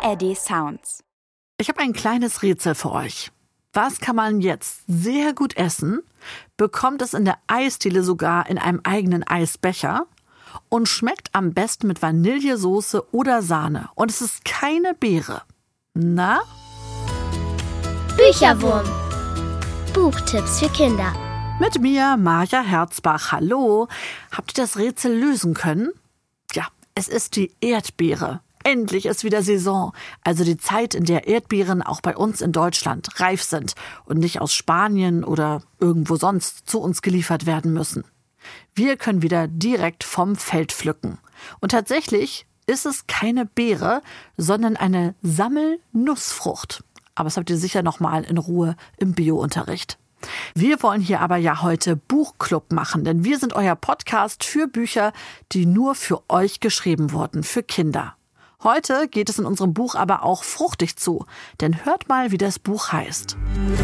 ARD Sounds. Ich habe ein kleines Rätsel für euch. Was kann man jetzt sehr gut essen, bekommt es in der Eisdiele sogar in einem eigenen Eisbecher und schmeckt am besten mit Vanillesoße oder Sahne. Und es ist keine Beere. Na? Bücherwurm. Buchtipps für Kinder. Mit mir, Maja Herzbach. Hallo. Habt ihr das Rätsel lösen können? Ja, es ist die Erdbeere. Endlich ist wieder Saison, also die Zeit, in der Erdbeeren auch bei uns in Deutschland reif sind und nicht aus Spanien oder irgendwo sonst zu uns geliefert werden müssen. Wir können wieder direkt vom Feld pflücken. Und tatsächlich ist es keine Beere, sondern eine Sammelnussfrucht. Aber das habt ihr sicher noch mal in Ruhe im Bio-Unterricht. Wir wollen hier aber ja heute Buchclub machen, denn wir sind euer Podcast für Bücher, die nur für euch geschrieben wurden, für Kinder. Heute geht es in unserem Buch aber auch fruchtig zu, denn hört mal, wie das Buch heißt.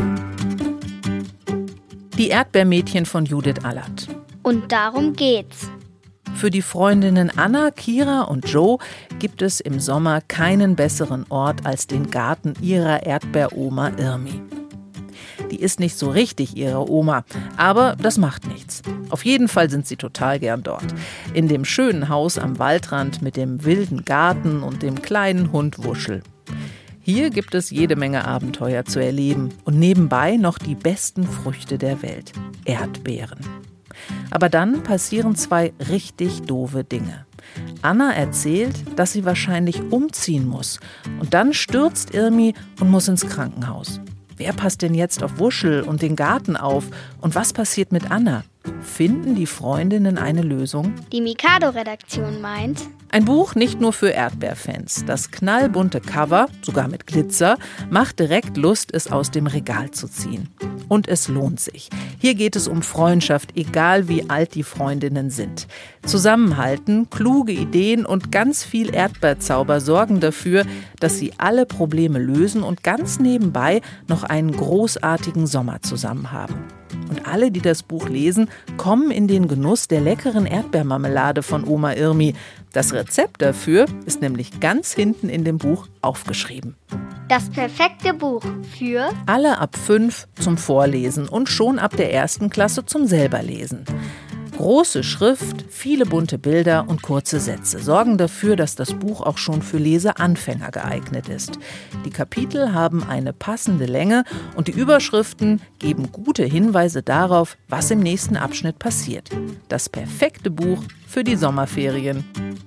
Die Erdbeermädchen von Judith Allert. Und darum geht's. Für die Freundinnen Anna, Kira und Joe gibt es im Sommer keinen besseren Ort als den Garten ihrer Erdbeeroma Irmi. Die ist nicht so richtig ihre Oma, aber das macht nichts. Auf jeden Fall sind sie total gern dort. In dem schönen Haus am Waldrand mit dem wilden Garten und dem kleinen Hund Wuschel. Hier gibt es jede Menge Abenteuer zu erleben und nebenbei noch die besten Früchte der Welt, Erdbeeren. Aber dann passieren zwei richtig doofe Dinge. Anna erzählt, dass sie wahrscheinlich umziehen muss. Und dann stürzt Irmi und muss ins Krankenhaus. Wer passt denn jetzt auf Wuschel und den Garten auf? Und was passiert mit Anna? Finden die Freundinnen eine Lösung? Die Mikado-Redaktion meint: Ein Buch nicht nur für Erdbeerfans. Das knallbunte Cover, sogar mit Glitzer, macht direkt Lust, es aus dem Regal zu ziehen. Und es lohnt sich. Hier geht es um Freundschaft, egal wie alt die Freundinnen sind. Zusammenhalten, kluge Ideen und ganz viel Erdbeerzauber sorgen dafür, dass sie alle Probleme lösen und ganz nebenbei noch einen großartigen Sommer zusammen haben. Und alle, die das Buch lesen, kommen in den Genuss der leckeren Erdbeermarmelade von Oma Irmi. Das Rezept dafür ist nämlich ganz hinten in dem Buch aufgeschrieben. Das perfekte Buch für alle ab 5 zum Vorlesen und schon ab der 1. Klasse zum Selberlesen. Große Schrift, viele bunte Bilder und kurze Sätze sorgen dafür, dass das Buch auch schon für Leseanfänger geeignet ist. Die Kapitel haben eine passende Länge und die Überschriften geben gute Hinweise darauf, was im nächsten Abschnitt passiert. Das perfekte Buch für die Sommerferien.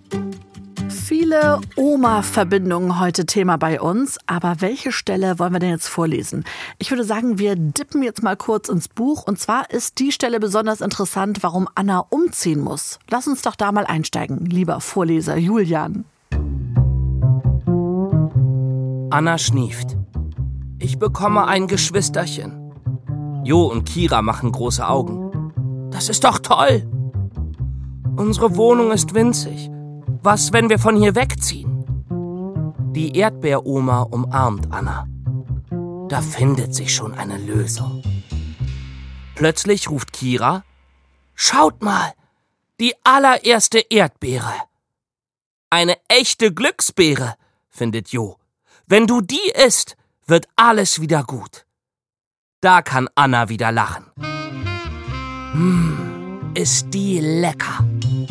Viele Oma-Verbindungen heute Thema bei uns, aber welche Stelle wollen wir denn jetzt vorlesen? Ich würde sagen, wir dippen jetzt mal kurz ins Buch und zwar ist die Stelle besonders interessant, warum Anna umziehen muss. Lass uns doch da mal einsteigen, lieber Vorleser Julian. Anna schnieft. Ich bekomme ein Geschwisterchen. Jo und Kira machen große Augen. Das ist doch toll. Unsere Wohnung ist winzig. Was, wenn wir von hier wegziehen? Die Erdbeeroma umarmt Anna. Da findet sich schon eine Lösung. Plötzlich ruft Kira: Schaut mal, die allererste Erdbeere. Eine echte Glücksbeere, findet Jo. Wenn du die isst, wird alles wieder gut. Da kann Anna wieder lachen. Ist die lecker.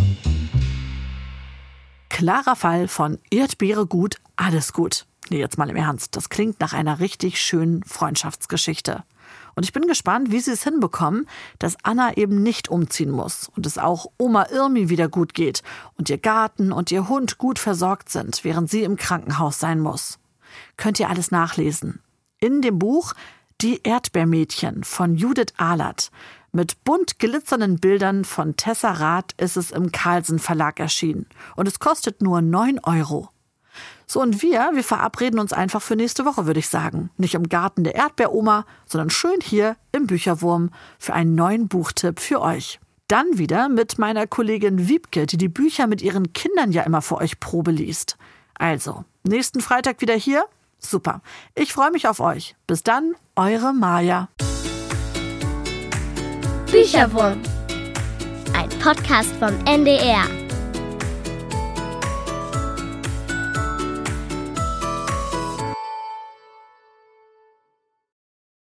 Klarer Fall von Erdbeere gut, alles gut. Nee, jetzt mal im Ernst. Das klingt nach einer richtig schönen Freundschaftsgeschichte. Und ich bin gespannt, wie sie es hinbekommen, dass Anna eben nicht umziehen muss und es auch Oma Irmi wieder gut geht und ihr Garten und ihr Hund gut versorgt sind, während sie im Krankenhaus sein muss. Könnt ihr alles nachlesen. In dem Buch Die Erdbeermädchen von Judith Allert. Mit bunt glitzernden Bildern von Tessa Rath ist es im Carlsen Verlag erschienen. Und es kostet nur 9 €. So, und wir verabreden uns einfach für nächste Woche, würde ich sagen. Nicht im Garten der Erdbeeroma, sondern schön hier im Bücherwurm für einen neuen Buchtipp für euch. Dann wieder mit meiner Kollegin Wiebke, die die Bücher mit ihren Kindern ja immer für euch Probe liest. Also, nächsten Freitag wieder hier? Super. Ich freue mich auf euch. Bis dann, eure Maja. Bücherwurm. Ein Podcast vom NDR.